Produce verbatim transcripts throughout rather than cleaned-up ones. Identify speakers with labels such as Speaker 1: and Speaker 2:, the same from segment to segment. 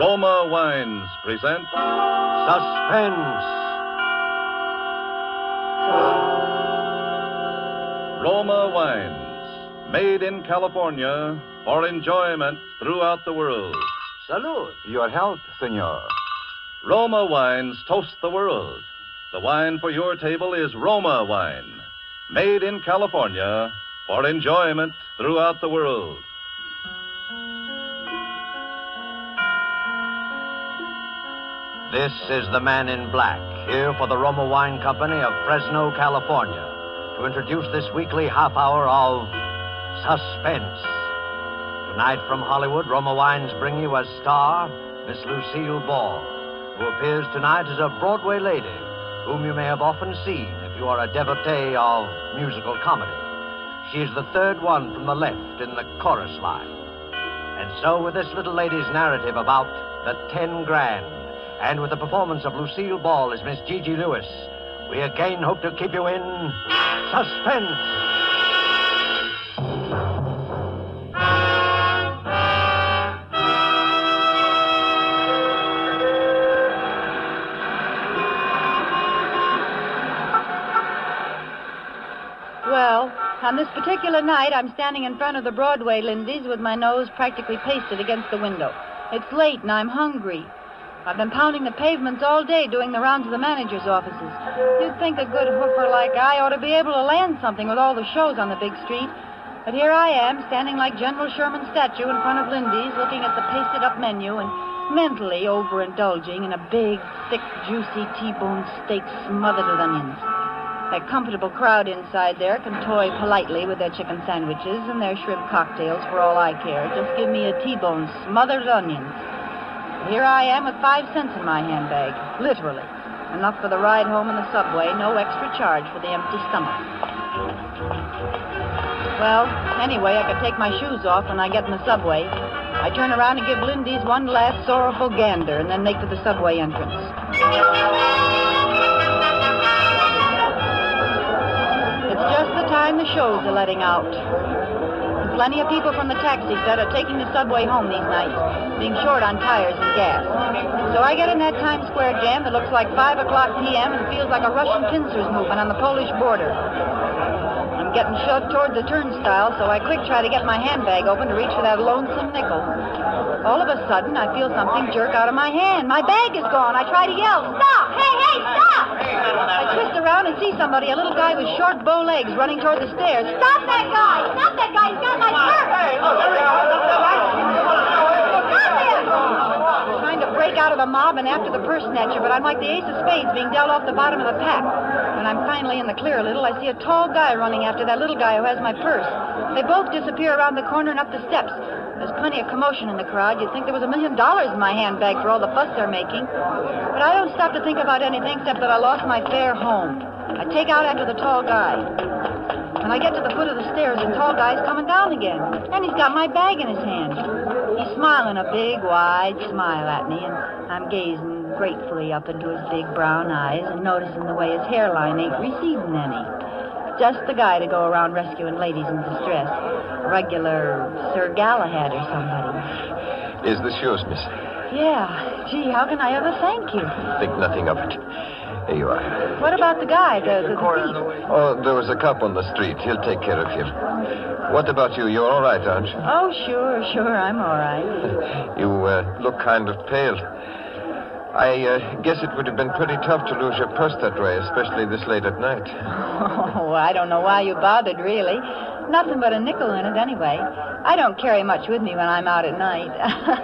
Speaker 1: Roma Wines present
Speaker 2: Suspense.
Speaker 1: Roma Wines, made in California for enjoyment throughout the world.
Speaker 2: Salud.
Speaker 3: Your health, senor.
Speaker 1: Roma Wines toast the world. The wine for your table is Roma Wine, made in California for enjoyment throughout the world.
Speaker 2: This is the Man in Black, here for the Roma Wine Company of Fresno, California, to introduce this weekly half hour of Suspense. Tonight from Hollywood, Roma Wines bring you as star Miss Lucille Ball, who appears tonight as a Broadway lady, whom you may have often seen if you are a devotee of musical comedy. She is the third one from the left in the chorus line. And so with this little lady's narrative about the ten grand, and with the performance of Lucille Ball as Miss Gigi Lewis, we again hope to keep you in suspense.
Speaker 4: Well, on this particular night, I'm standing in front of the Broadway Lindy's with my nose practically pasted against the window. It's late and I'm hungry. I've been pounding the pavements all day doing the rounds of the manager's offices. You'd think a good hoofer like I ought to be able to land something with all the shows on the big street. But here I am, standing like General Sherman's statue in front of Lindy's, looking at the pasted-up menu and mentally overindulging in a big, thick, juicy T-bone steak smothered with onions. That comfortable crowd inside there can toy politely with their chicken sandwiches and their shrimp cocktails for all I care. Just give me a T-bone smothered with onions. Here I am with five cents in my handbag, literally. Enough for the ride home in the subway, no extra charge for the empty stomach. Well, anyway, I could take my shoes off when I get in the subway. I turn around and give Lindy's one last sorrowful gander and then make for the subway entrance. It's just the time the shows are letting out. Plenty of people from the taxi set are taking the subway home these nights, being short on tires and gas. So I get in that Times Square jam that looks like five o'clock p.m. and feels like a Russian pincers movement on the Polish border. I'm getting shoved toward the turnstile, so I quick try to get my handbag open to reach for that lonesome nickel. All of a sudden, I feel something jerk out of my hand. My bag is gone. I try to yell, "Stop! Hey, hey, stop!" I twist around and see somebody, a little guy with short bow legs, running toward the stairs. "Stop that guy! Stop that guy! He's got my purse!" Hey, look, there he goes. Stop him! I'm trying to break out of the mob and after the purse snatcher, but I'm like the ace of spades being dealt off the bottom of the pack. When I'm finally in the clear a little, I see a tall guy running after that little guy who has my purse. They both disappear around the corner and up the steps. There's plenty of commotion in the crowd. You'd think there was a million dollars in my handbag for all the fuss they're making. But I don't stop to think about anything except that I lost my fare home. I take out after the tall guy. When I get to the foot of the stairs, the tall guy's coming down again. And he's got my bag in his hand. He's smiling a big, wide smile at me, and I'm gazing gratefully up into his big brown eyes and noticing the way his hairline ain't receding any. Just the guy to go around rescuing ladies in distress. Regular Sir Galahad or somebody.
Speaker 3: Is this yours, miss?
Speaker 4: Yeah. Gee, how can I ever thank you?
Speaker 3: Think nothing of it. Here you are.
Speaker 4: What about the guy, the, the, the thief?
Speaker 3: Oh, there was a cop on the street. He'll take care of you. What about you? You're all right, aren't you?
Speaker 4: Oh, sure, sure, I'm all right.
Speaker 3: You uh, look kind of pale. I uh, guess it would have been pretty tough to lose your purse that way, especially this late at night.
Speaker 4: Oh, I don't know why you bothered, really. Nothing but a nickel in it, anyway. I don't carry much with me when I'm out at night.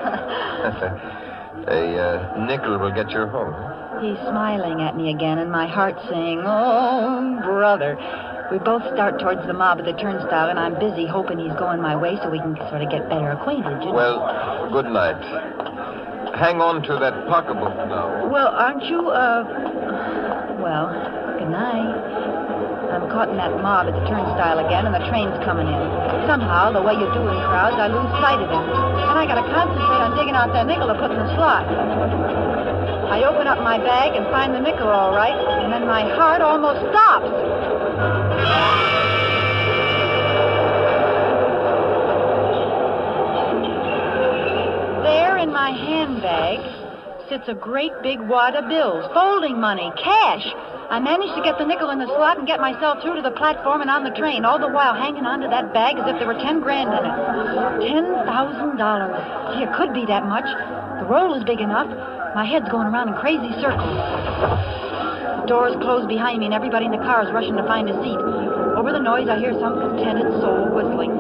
Speaker 3: A uh, nickel will get you home.
Speaker 4: He's smiling at me again, and my heart's saying, "Oh, brother." We both start towards the mob at the turnstile, and I'm busy hoping he's going my way so we can sort of get better acquainted, you know?
Speaker 3: Well, good night. Hang on to that pocketbook now.
Speaker 4: Well, aren't you, uh... Well, good night. I'm caught in that mob at the turnstile again, and the train's coming in. Somehow, the way you do in crowds, I lose sight of him. And I gotta concentrate on digging out that nickel to put in the slot. I open up my bag and find the nickel all right, and then my heart almost stops. There in my handbag sits a great big wad of bills, folding money, cash. I managed to get the nickel in the slot and get myself through to the platform and on the train, all the while hanging onto that bag as if there were ten grand in it. Ten thousand dollars. Gee, it could be that much. The roll is big enough. My head's going around in crazy circles. The doors close behind me and everybody in the car is rushing to find a seat. Over the noise, I hear some contented soul whistling.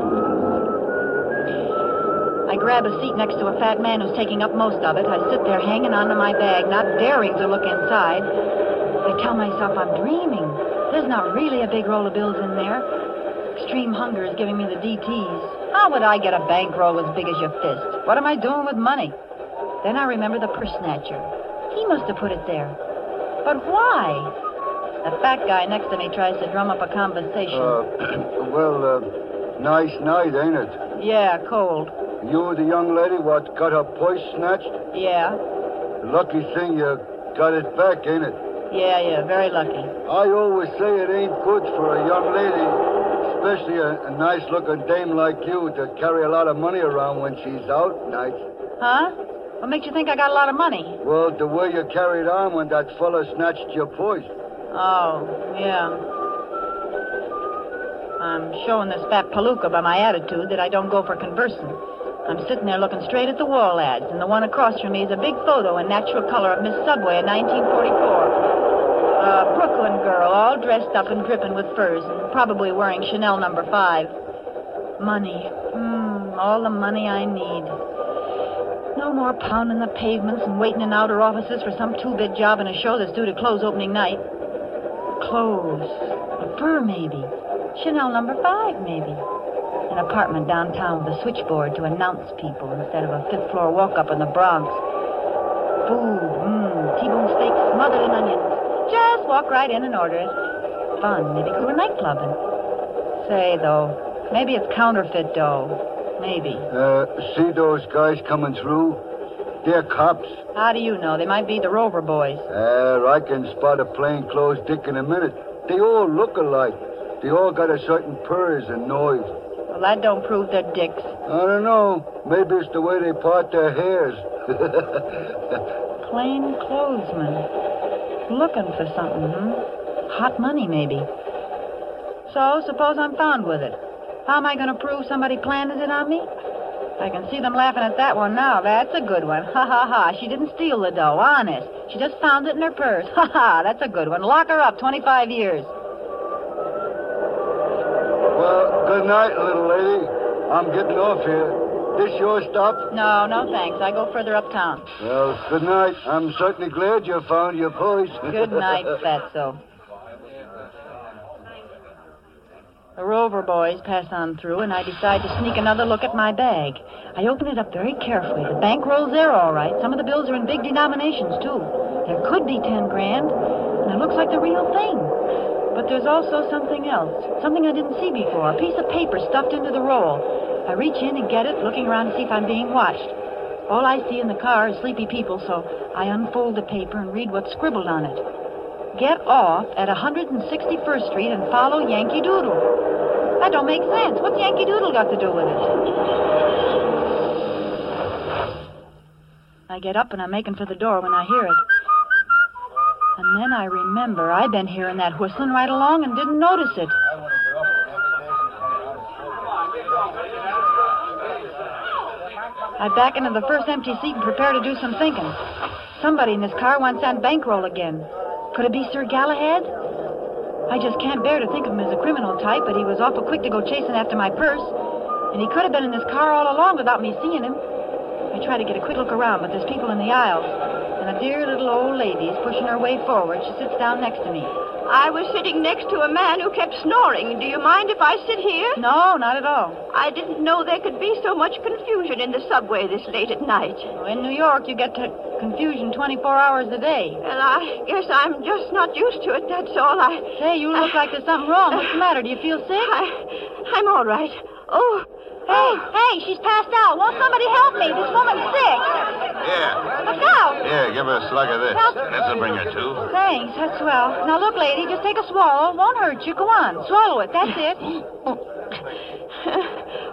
Speaker 4: I grab a seat next to a fat man who's taking up most of it. I sit there hanging onto my bag, not daring to look inside. I tell myself I'm dreaming. There's not really a big roll of bills in there. Extreme hunger is giving me the D Ts. How would I get a bankroll as big as your fist? What am I doing with money? Then I remember the purse snatcher. He must have put it there. But why? The fat guy next to me tries to drum up a conversation.
Speaker 5: Uh, well, uh, nice night, ain't it?
Speaker 4: Yeah, cold.
Speaker 5: You the young lady what got her purse snatched?
Speaker 4: Yeah.
Speaker 5: Lucky thing you got it back, ain't it?
Speaker 4: Yeah, yeah, very lucky.
Speaker 5: I always say it ain't good for a young lady, especially a, a nice-looking dame like you, to carry a lot of money around when she's out nights.
Speaker 4: Huh? What makes you think I got a lot of money?
Speaker 5: Well, the way you carried on when that fella snatched your purse.
Speaker 4: Oh, yeah. I'm showing this fat palooka by my attitude that I don't go for conversing. I'm sitting there looking straight at the wall ads, and the one across from me is a big photo in natural color of Miss Subway in nineteen forty-four. A Brooklyn girl, all dressed up and dripping with furs, and probably wearing Chanel number five. Money. Hmm, all the money I need. No more pounding the pavements and waiting in outer offices for some two-bit job in a show that's due to close opening night. Clothes. A fur, maybe. Chanel number five, maybe. An apartment downtown with a switchboard to announce people instead of a fifth-floor walk-up in the Bronx. Food, mmm, T-bone steak smothered in onions. Just walk right in and order it. Fun, maybe go to nightclubbing. Say, though, maybe it's counterfeit dough. Maybe.
Speaker 5: Uh, see those guys coming through? They're cops.
Speaker 4: How do you know? They might be the Rover boys.
Speaker 5: Uh, I can spot a plainclothes dick in a minute. They all look alike. They all got a certain purrs and noise.
Speaker 4: Well, that don't prove they're dicks.
Speaker 5: I don't know. Maybe it's the way they part their hairs.
Speaker 4: Plain clothesmen. Looking for something, hmm? Hot money, maybe. So, suppose I'm found with it. How am I going to prove somebody planted it on me? I can see them laughing at that one now. That's a good one. Ha, ha, ha. She didn't steal the dough, honest. She just found it in her purse. Ha, ha. That's a good one. Lock her up, twenty-five years.
Speaker 5: Well, good night, little lady. I'm getting off here. This your stop?
Speaker 4: No, no, thanks. I go further uptown.
Speaker 5: Well, good night. I'm certainly glad you found your purse.
Speaker 4: Good night, fatso. The Rover boys pass on through, and I decide to sneak another look at my bag. I open it up very carefully. The bankroll's there, all right. Some of the bills are in big denominations, too. There could be ten grand, and it looks like the real thing. But there's also something else, something I didn't see before, a piece of paper stuffed into the roll. I reach in and get it, looking around to see if I'm being watched. All I see in the car is sleepy people, so I unfold the paper and read what's scribbled on it. Get off at one hundred sixty-first Street and follow Yankee Doodle. That don't make sense. What's Yankee Doodle got to do with it? I get up and I'm making for the door when I hear it. And then I remember I've been hearing that whistling right along and didn't notice it. I back into the first empty seat and prepare to do some thinking. Somebody in this car wants that bankroll again. Could it be Sir Galahad? I just can't bear to think of him as a criminal type, but he was awful quick to go chasing after my purse. And he could have been in this car all along without me seeing him. I try to get a quick look around, but there's people in the aisles. And a dear little old lady is pushing her way forward. She sits down next to me.
Speaker 6: I was sitting next to a man who kept snoring. Do you mind if I sit here?
Speaker 4: No, not at all.
Speaker 6: I didn't know there could be so much confusion in the subway this late at night.
Speaker 4: Well, in New York, you get to confusion twenty-four hours a day.
Speaker 6: Well, I guess I'm just not used to it, that's all. I...
Speaker 4: Say, you look like there's something wrong. What's the matter? Do you feel sick?
Speaker 6: I, I'm all right. Oh...
Speaker 4: Hey, hey, she's passed out. Won't somebody help me? This woman's sick.
Speaker 1: Here.
Speaker 4: Look out.
Speaker 1: Here, give her a slug of this.
Speaker 4: Help.
Speaker 1: This'll bring her to.
Speaker 4: Thanks, that's swell. Now, look, lady, just take a swallow. It won't hurt you. Go on, swallow it. That's it.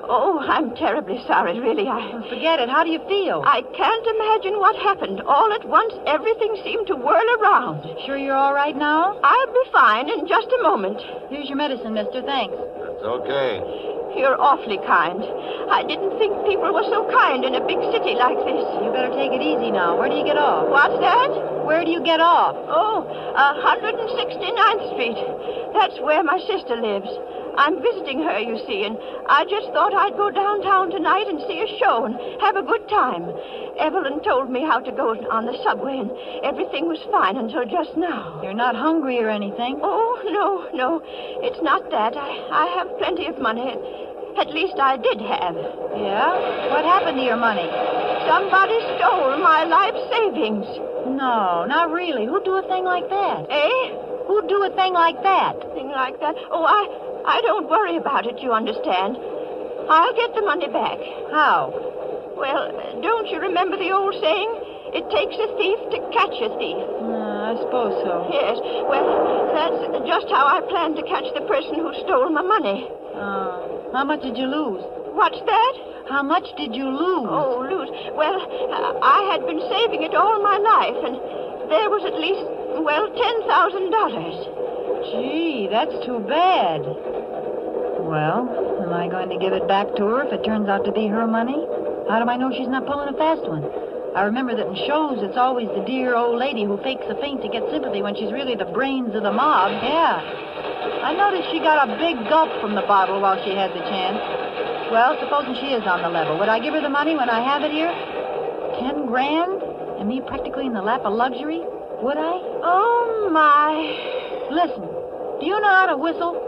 Speaker 6: Oh, I'm terribly sorry, really. I...
Speaker 4: Forget it. How do you feel?
Speaker 6: I can't imagine what happened. All at once, everything seemed to whirl around.
Speaker 4: Sure you're all right now?
Speaker 6: I'll be fine in just a moment.
Speaker 4: Here's your medicine, mister. Thanks.
Speaker 3: It's okay.
Speaker 6: You're awfully kind. I didn't think people were so kind in a big city like this.
Speaker 4: You better take it easy now. Where do you get off?
Speaker 6: What's that?
Speaker 4: Where do you get off?
Speaker 6: Oh, one hundred sixty-ninth Street. That's where my sister lives. I'm visiting her, you see, and I just thought I'd go downtown tonight and see a show and have a good time. Evelyn told me how to go on the subway, and everything was fine until just now.
Speaker 4: You're not hungry or anything?
Speaker 6: Oh, no, no. It's not that. I, I have plenty of money. At least I did have.
Speaker 4: Yeah? What happened to your money?
Speaker 6: Somebody stole my life savings.
Speaker 4: No, not really. Who'd do a thing like that?
Speaker 6: Eh?
Speaker 4: Who'd do a thing like that?
Speaker 6: Thing like that? Oh, I... I don't worry about it, you understand. I'll get the money back.
Speaker 4: How?
Speaker 6: Well, don't you remember the old saying? It takes a thief to catch a thief.
Speaker 4: Uh, I suppose so.
Speaker 6: Yes. Well, that's just how I plan to catch the person who stole my money.
Speaker 4: Uh, how much did you lose?
Speaker 6: What's that?
Speaker 4: How much did you lose?
Speaker 6: Oh, lose. Well, uh, I had been saving it all my life, and there was at least, well, ten thousand dollars.
Speaker 4: Gee, that's too bad. Well, am I going to give it back to her if it turns out to be her money? How do I know she's not pulling a fast one? I remember that in shows, it's always the dear old lady who fakes a faint to get sympathy when she's really the brains of the mob. Yeah. I noticed she got a big gulp from the bottle while she had the chance. Well, supposing she is on the level, would I give her the money when I have it here? Ten grand? And me practically in the lap of luxury? Would I?
Speaker 6: Oh, my.
Speaker 4: Listen, do you know how to whistle?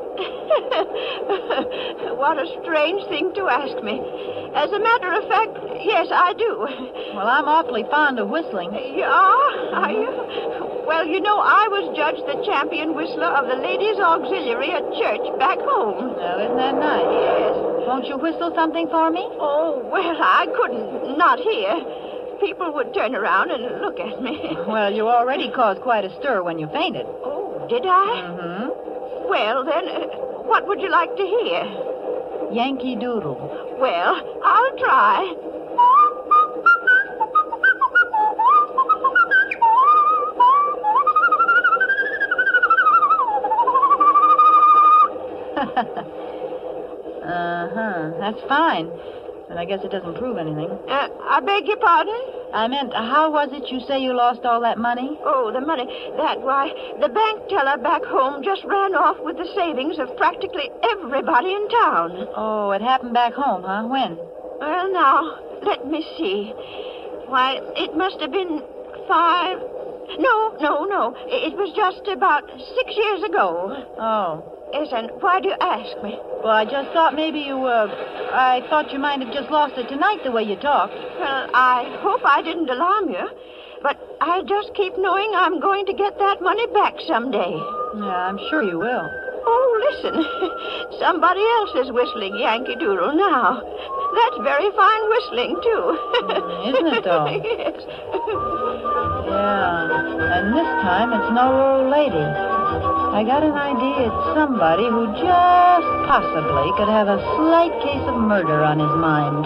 Speaker 6: What a strange thing to ask me. As a matter of fact, yes, I do.
Speaker 4: Well, I'm awfully fond of whistling.
Speaker 6: You are? Are you? Well, you know, I was judged the champion whistler of the Ladies' Auxiliary at church back home.
Speaker 4: Well, isn't that nice?
Speaker 6: Yes.
Speaker 4: Won't you whistle something for me?
Speaker 6: Oh, well, I couldn't. Not here. People would turn around and look at me.
Speaker 4: Well, you already caused quite a stir when you fainted.
Speaker 6: Oh, did I?
Speaker 4: Mm-hmm.
Speaker 6: Well, then, uh, what would you like to hear?
Speaker 4: Yankee Doodle.
Speaker 6: Well, I'll try.
Speaker 4: Uh-huh. That's fine. But I guess it doesn't prove anything.
Speaker 6: Uh, I beg your pardon?
Speaker 4: I meant, how was it you say you lost all that money?
Speaker 6: Oh, the money. That, why, the bank teller back home just ran off with the savings of practically everybody in town.
Speaker 4: Oh, it happened back home, huh? When?
Speaker 6: Well, now, let me see. Why, it must have been five... No, no, no. It was just about six years ago.
Speaker 4: Oh.
Speaker 6: Yes, and why do you ask me?
Speaker 4: Well, I just thought maybe you, uh... I thought you might have just lost it tonight the way you talked.
Speaker 6: Well, I hope I didn't alarm you. But I just keep knowing I'm going to get that money back someday.
Speaker 4: Yeah, I'm sure you will.
Speaker 6: Oh, listen. Somebody else is whistling Yankee Doodle now. That's very fine whistling, too.
Speaker 4: Mm, isn't it, though?
Speaker 6: Yes.
Speaker 4: Yeah, and this time it's no old lady. I got an idea it's somebody who just possibly could have a slight case of murder on his mind.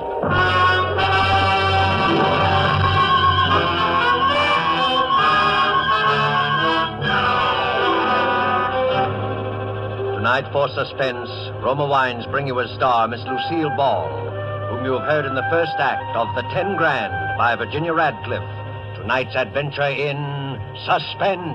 Speaker 2: Tonight, for Suspense, Roma Wines bring you as star Miss Lucille Ball, whom you have heard in the first act of The Ten Grand by Virginia Radcliffe. Tonight's adventure in Suspense.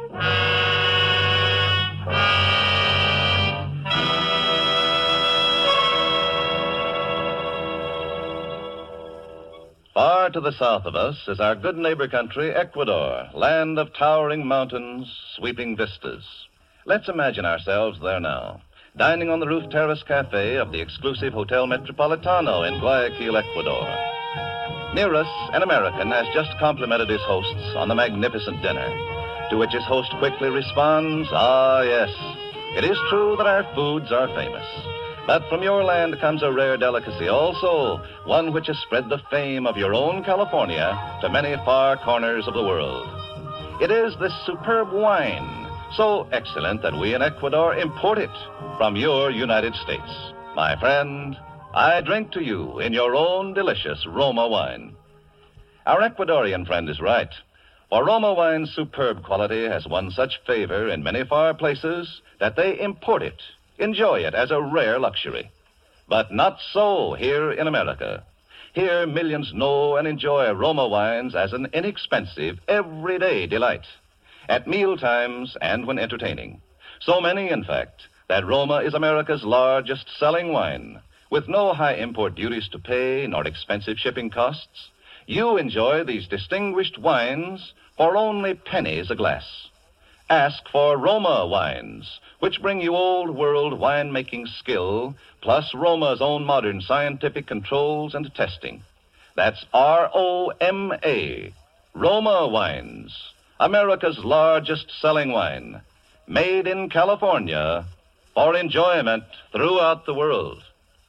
Speaker 1: Far to the south of us is our good neighbor country, Ecuador, land of towering mountains, sweeping vistas. Let's imagine ourselves there now, dining on the roof terrace cafe of the exclusive Hotel Metropolitano in Guayaquil, Ecuador. Near us, an American has just complimented his hosts on the magnificent dinner, to which his host quickly responds, ah, yes, it is true that our foods are famous. But from your land comes a rare delicacy also, one which has spread the fame of your own California to many far corners of the world. It is this superb wine, so excellent that we in Ecuador import it from your United States. My friend, I drink to you in your own delicious Roma wine. Our Ecuadorian friend is right, for Roma wine's superb quality has won such favor in many far places that they import it, enjoy it as a rare luxury. But not so here in America. Here, millions know and enjoy Roma wines as an inexpensive, everyday delight, at meal times and when entertaining. So many, in fact, that Roma is America's largest selling wine, with no high import duties to pay nor expensive shipping costs. You enjoy these distinguished wines for only pennies a glass. Ask for Roma wines, which bring you old-world winemaking skill, plus Roma's own modern scientific controls and testing. That's R O M A, Roma Wines, America's largest selling wine, made in California for enjoyment throughout the world.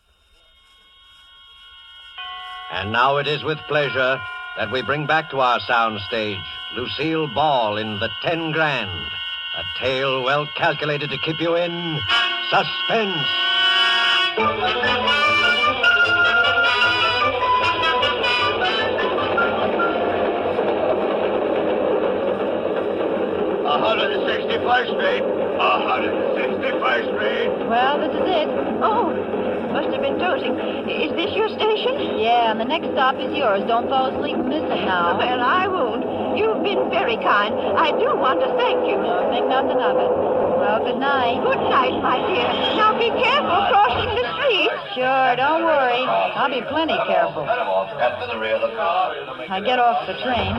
Speaker 2: And now it is with pleasure that we bring back to our soundstage Lucille Ball in The Ten Grand, a tale well calculated to keep you in suspense.
Speaker 7: one hundred sixty-first Street. one hundred sixty-first Street.
Speaker 4: Well, this is it.
Speaker 6: Oh, must have been dozing. Is this your station?
Speaker 4: Yeah, and the next stop is yours. Don't fall asleep and miss it now.
Speaker 6: Well, I won't. You've been very kind. I do want to thank you.
Speaker 4: No, think nothing of it. Well, good night.
Speaker 6: Good night, my dear. Now be careful crossing the street.
Speaker 4: Sure, don't worry. I'll be plenty careful.
Speaker 7: Step to the rear of the car.
Speaker 4: I get off the train.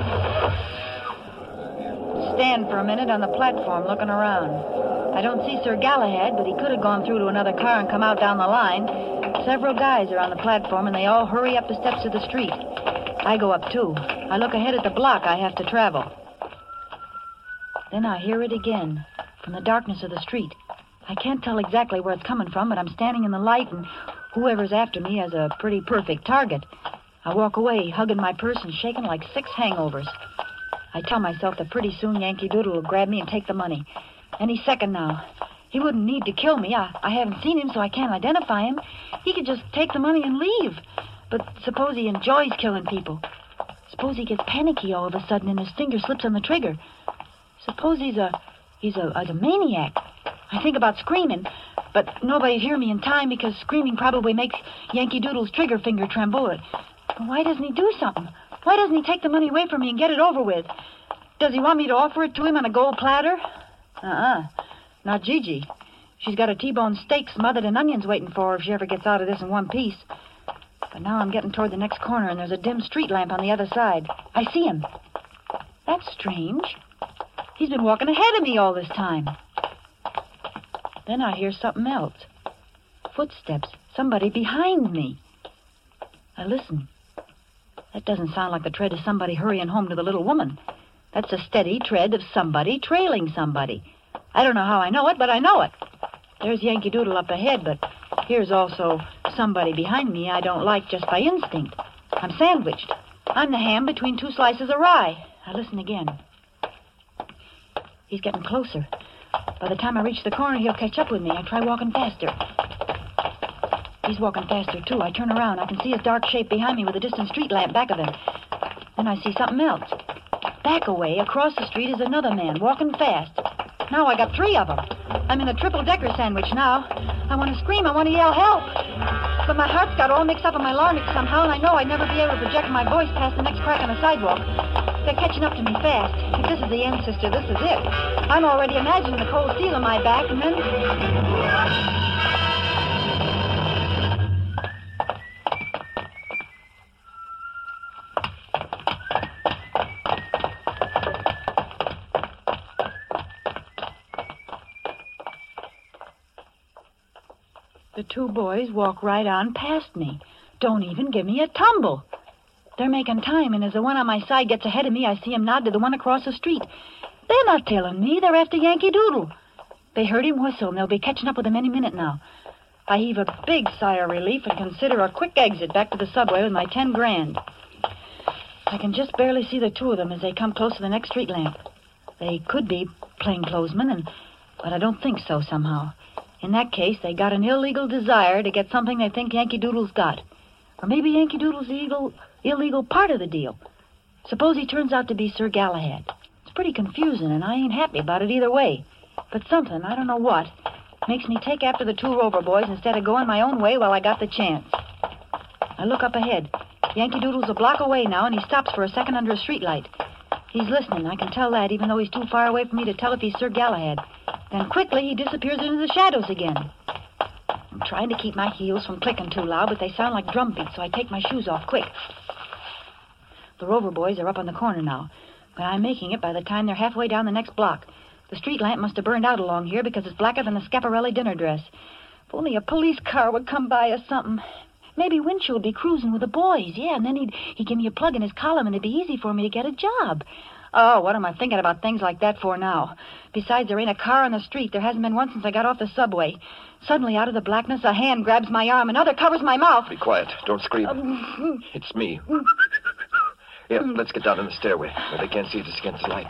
Speaker 4: Stand for a minute on the platform looking around. I don't see Sir Galahad, but he could have gone through to another car and come out down the line. Several guys are on the platform, and they all hurry up the steps of the street. I go up, too. I look ahead at the block I have to travel. Then I hear it again, from the darkness of the street. I can't tell exactly where it's coming from, but I'm standing in the light, and whoever's after me has a pretty perfect target. I walk away, hugging my purse and shaking like six hangovers. I tell myself that pretty soon Yankee Doodle will grab me and take the money. Any second now. He wouldn't need to kill me. I, I haven't seen him, so I can't identify him. He could just take the money and leave. But suppose he enjoys killing people. Suppose he gets panicky all of a sudden and his finger slips on the trigger. Suppose he's a he's a, a, a maniac. I think about screaming, but nobody'd hear me in time because screaming probably makes Yankee Doodle's trigger finger tremble. But why doesn't he do something? Why doesn't he take the money away from me and get it over with? Does he want me to offer it to him on a gold platter? Uh-uh. Not Gigi. She's got a T-bone steak smothered in onions waiting for her if she ever gets out of this in one piece. But now I'm getting toward the next corner, and there's a dim street lamp on the other side. I see him. That's strange. He's been walking ahead of me all this time. Then I hear something else. Footsteps. Somebody behind me. I listen. That doesn't sound like the tread of somebody hurrying home to the little woman. That's a steady tread of somebody trailing somebody. I don't know how I know it, but I know it. There's Yankee Doodle up ahead, but here's also somebody behind me I don't like just by instinct. I'm sandwiched. I'm the ham between two slices of rye. I listen again. He's getting closer. By the time I reach the corner, he'll catch up with me. I try walking faster. He's walking faster, too. I turn around. I can see his dark shape behind me with a distant street lamp back of him. Then I see something else. Back away, across the street, is another man, walking fast. Now I got three of them. I'm in a triple-decker sandwich now. I want to scream. I want to yell help. But my heart's got all mixed up in my larynx somehow, and I know I'd never be able to project my voice past the next crack on the sidewalk. They're catching up to me fast. If this is the end, sister, this is it. I'm already imagining the cold steel on my back, and then... The two boys walk right on past me. Don't even give me a tumble. They're making time, and as the one on my side gets ahead of me, I see him nod to the one across the street. They're not tailing me. They're after Yankee Doodle. They heard him whistle, and they'll be catching up with him any minute now. I heave a big sigh of relief and consider a quick exit back to the subway with my ten grand. I can just barely see the two of them as they come close to the next street lamp. They could be plainclothesmen, and but I don't think so somehow. In that case, they got an illegal desire to get something they think Yankee Doodle's got. Or maybe Yankee Doodle's the illegal, illegal part of the deal. Suppose he turns out to be Sir Galahad. It's pretty confusing, and I ain't happy about it either way. But something, I don't know what, makes me take after the two Rover boys instead of going my own way while I got the chance. I look up ahead. Yankee Doodle's a block away now, and he stops for a second under a streetlight. He's listening, I can tell that, even though he's too far away for me to tell if he's Sir Galahad. Then quickly he disappears into the shadows again. I'm trying to keep my heels from clicking too loud, but they sound like drum beats, so I take my shoes off quick. The Rover boys are up on the corner now, but I'm making it by the time they're halfway down the next block. The street lamp must have burned out along here because it's blacker than a Schiaparelli dinner dress. If only a police car would come by or something. Maybe Winchell would be cruising with the boys, yeah, and then he'd, he'd give me a plug in his column and it'd be easy for me to get a job. Oh, what am I thinking about things like that for now? Besides, there ain't a car on the street. There hasn't been one since I got off the subway. Suddenly, out of the blackness, a hand grabs my arm, another covers my mouth.
Speaker 3: Be quiet. Don't scream.
Speaker 4: Um,
Speaker 3: It's me. Here, let's get down in the stairway where they can't see us against the light.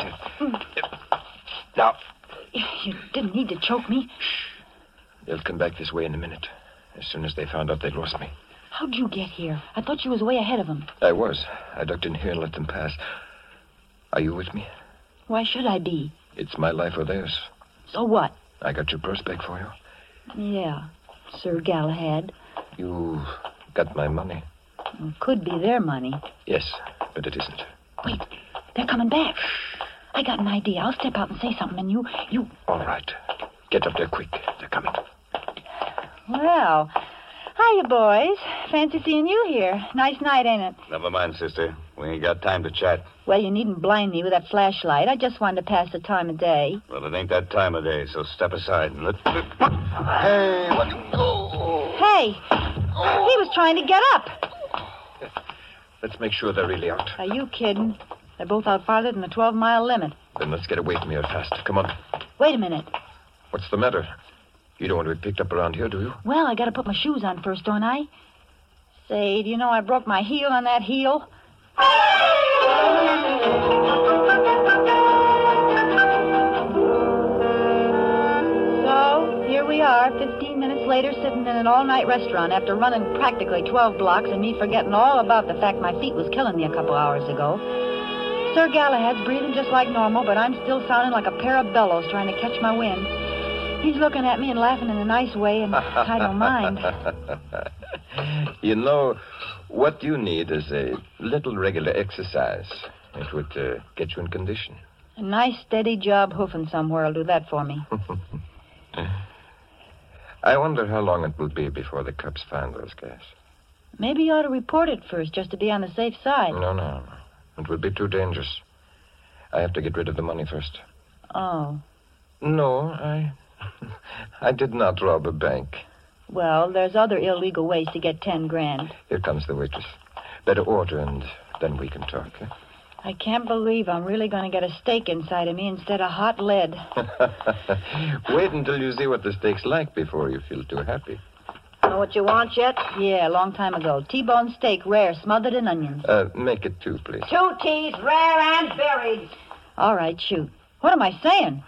Speaker 3: Now.
Speaker 4: You didn't need to choke me.
Speaker 3: They'll come back this way in a minute, as soon as they found out they'd lost me.
Speaker 4: How'd you get here? I thought you was way ahead of them.
Speaker 3: I was. I ducked in here and let them pass. Are you with me?
Speaker 4: Why should I be?
Speaker 3: It's my life or theirs.
Speaker 4: So what?
Speaker 3: I got your purse back for you.
Speaker 4: Yeah, Sir Galahad.
Speaker 3: You got my money.
Speaker 4: Well, could be their money.
Speaker 3: Yes, but it isn't.
Speaker 4: Wait, they're coming back. I got an idea. I'll step out and say something, and you... you...
Speaker 3: All right. Get up there quick. They're coming.
Speaker 4: Well, hiya, boys. Fancy seeing you here. Nice night, ain't it?
Speaker 7: Never mind, sister. We ain't got time to chat.
Speaker 4: Well, you needn't blind me with that flashlight. I just wanted to pass the time of day.
Speaker 7: Well, it ain't that time of day, so step aside and let...
Speaker 5: Hey, what... Oh.
Speaker 4: Hey, he was trying to get up.
Speaker 3: Let's make sure they're really out.
Speaker 4: Are you kidding? They're both out farther than the twelve-mile limit.
Speaker 3: Then let's get away from here fast. Come on.
Speaker 4: Wait a minute.
Speaker 3: What's the matter? You don't want to be picked up around here, do you?
Speaker 4: Well, I got to put my shoes on first, don't I? Say, do you know I broke my heel on that heel? So, here we are, fifteen minutes later, sitting in an all-night restaurant after running practically twelve blocks and me forgetting all about the fact my feet was killing me a couple hours ago. Sir Galahad's breathing just like normal, but I'm still sounding like a pair of bellows trying to catch my wind. He's looking at me and laughing in a nice way, and I don't mind.
Speaker 3: You know, what you need is a little regular exercise. It would uh, get you in condition.
Speaker 4: A nice, steady job hoofing somewhere will do that for me.
Speaker 3: I wonder how long it will be before the cops find those guys.
Speaker 4: Maybe you ought to report it first, just to be on the safe side.
Speaker 3: No, no. It would be too dangerous. I have to get rid of the money first.
Speaker 4: Oh.
Speaker 3: No, I... I did not rob a bank.
Speaker 4: Well, there's other illegal ways to get ten grand.
Speaker 3: Here comes the waitress. Better order, and then we can talk. Eh?
Speaker 4: I can't believe I'm really going to get a steak inside of me instead of hot lead.
Speaker 3: Wait until you see what the steak's like before you feel too happy.
Speaker 4: Know what you want yet? Yeah, a long time ago. T-bone steak, rare, smothered in onions.
Speaker 3: Uh, make it two, please.
Speaker 6: Two teas, rare and buried.
Speaker 4: All right, shoot. What am I saying?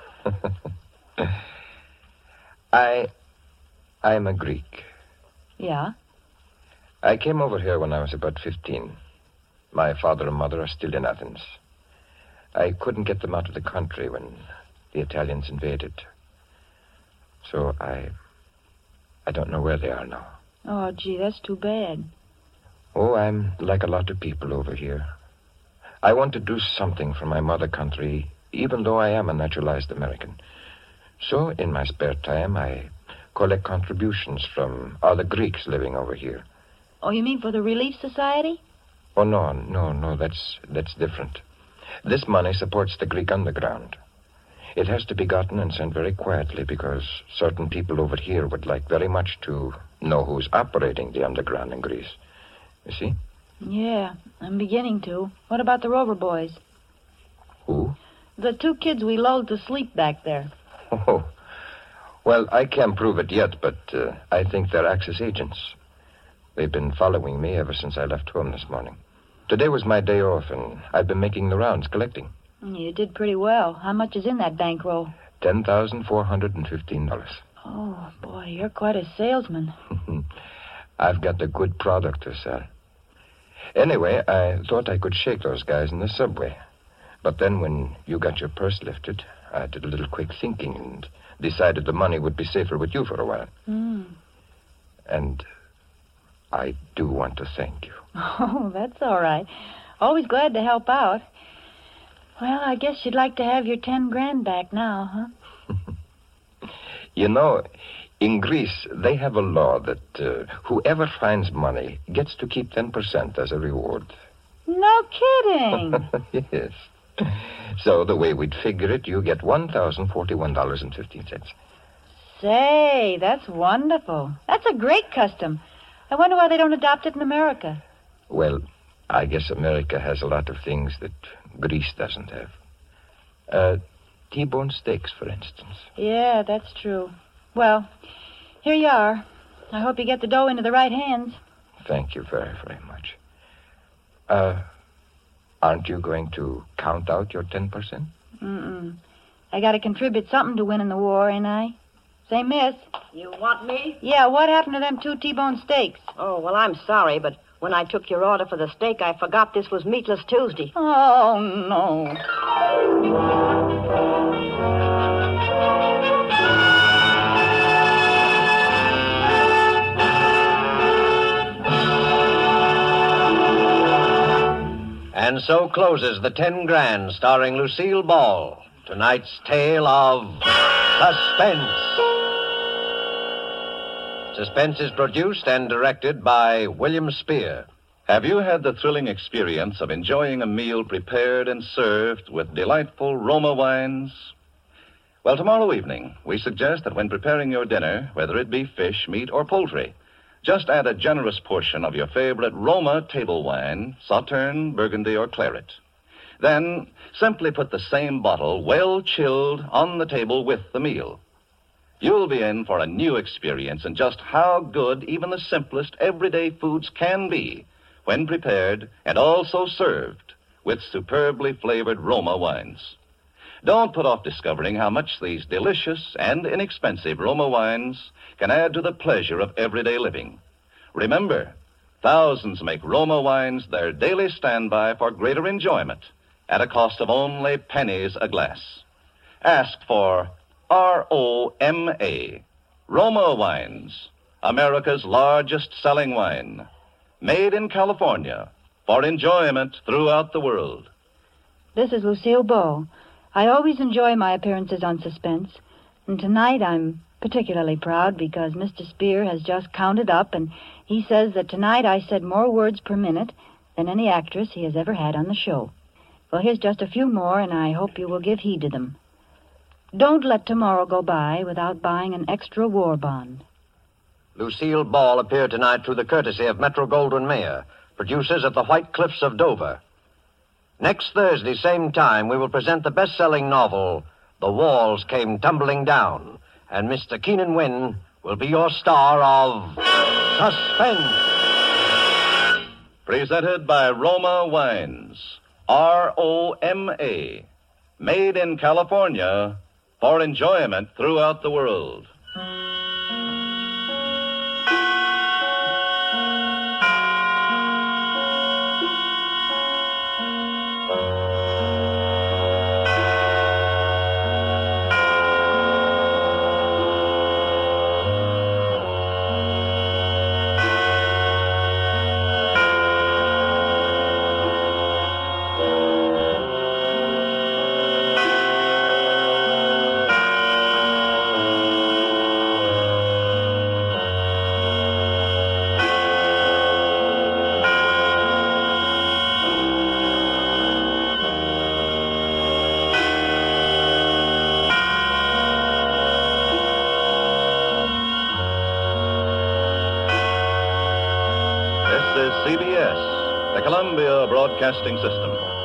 Speaker 3: I... I'm a Greek.
Speaker 4: Yeah?
Speaker 3: I came over here when I was about fifteen. My father and mother are still in Athens. I couldn't get them out of the country when the Italians invaded. So I... I don't know where they are now.
Speaker 4: Oh, gee, that's too bad.
Speaker 3: Oh, I'm like a lot of people over here. I want to do something for my mother country, even though I am a naturalized American. So, in my spare time, I collect contributions from other Greeks living over here.
Speaker 4: Oh, you mean for the Relief Society?
Speaker 3: Oh, no, no, no, that's that's different. This money supports the Greek underground. It has to be gotten and sent very quietly because certain people over here would like very much to know who's operating the underground in Greece. You see?
Speaker 4: Yeah, I'm beginning to. What about the Rover boys?
Speaker 3: Who?
Speaker 4: The two kids we lulled to sleep back there.
Speaker 3: Oh, well, I can't prove it yet, but uh, I think they're Axis agents. They've been following me ever since I left home this morning. Today was my day off, and I've been making the rounds collecting.
Speaker 4: You did pretty well. How much is in that bankroll?
Speaker 3: ten thousand four hundred fifteen dollars.
Speaker 4: Oh, boy, you're quite a salesman.
Speaker 3: I've got a good product to sell. Anyway, I thought I could shake those guys in the subway. But then when you got your purse lifted, I did a little quick thinking and decided the money would be safer with you for a while.
Speaker 4: Mm.
Speaker 3: And I do want to thank you.
Speaker 4: Oh, that's all right. Always glad to help out. Well, I guess you'd like to have your ten grand back now, huh?
Speaker 3: You know, in Greece, they have a law that uh, whoever finds money gets to keep ten percent as a reward.
Speaker 4: No kidding.
Speaker 3: Yes. So the way we'd figure it, you get one thousand forty-one dollars and fifteen cents.
Speaker 4: Say, that's wonderful. That's a great custom. I wonder why they don't adopt it in America.
Speaker 3: Well, I guess America has a lot of things that Greece doesn't have. Uh, T-bone steaks, for instance.
Speaker 4: Yeah, that's true. Well, here you are. I hope you get the dough into the right hands.
Speaker 3: Thank you very, very much. Uh, aren't you going to count out your ten percent?
Speaker 4: Mm-mm. I got to contribute something to winning the war, ain't I? Say, miss.
Speaker 6: You want me?
Speaker 4: Yeah, what happened to them two T-bone steaks?
Speaker 6: Oh, well, I'm sorry, but when I took your order for the steak, I forgot this was Meatless Tuesday.
Speaker 4: Oh, no.
Speaker 2: And so closes the Ten Grand, starring Lucille Ball. Tonight's tale of Suspense. Suspense is produced and directed by William Spear.
Speaker 1: Have you had the thrilling experience of enjoying a meal prepared and served with delightful Roma wines? Well, tomorrow evening, we suggest that when preparing your dinner, whether it be fish, meat, or poultry, just add a generous portion of your favorite Roma table wine, Sauterne, Burgundy, or Claret. Then simply put the same bottle, well chilled, on the table with the meal. You'll be in for a new experience in just how good even the simplest everyday foods can be when prepared and also served with superbly flavored Roma wines. Don't put off discovering how much these delicious and inexpensive Roma wines can add to the pleasure of everyday living. Remember, thousands make Roma wines their daily standby for greater enjoyment at a cost of only pennies a glass. Ask for R O M A, Roma Wines, America's largest selling wine, made in California for enjoyment throughout the world.
Speaker 4: This is Lucille Ball. I always enjoy my appearances on Suspense, and tonight I'm particularly proud because Mister Spear has just counted up, and he says that tonight I said more words per minute than any actress he has ever had on the show. Well, here's just a few more, and I hope you will give heed to them. Don't let tomorrow go by without buying an extra war bond.
Speaker 2: Lucille Ball appeared tonight through the courtesy of Metro-Goldwyn-Mayer, producers at the White Cliffs of Dover. Next Thursday, same time, we will present the best-selling novel, The Walls Came Tumbling Down, and Mister Keenan Wynn will be your star of Suspense.
Speaker 1: Presented by Roma Wines, R O M A, made in California for enjoyment throughout the world. C B S, the Columbia Broadcasting System.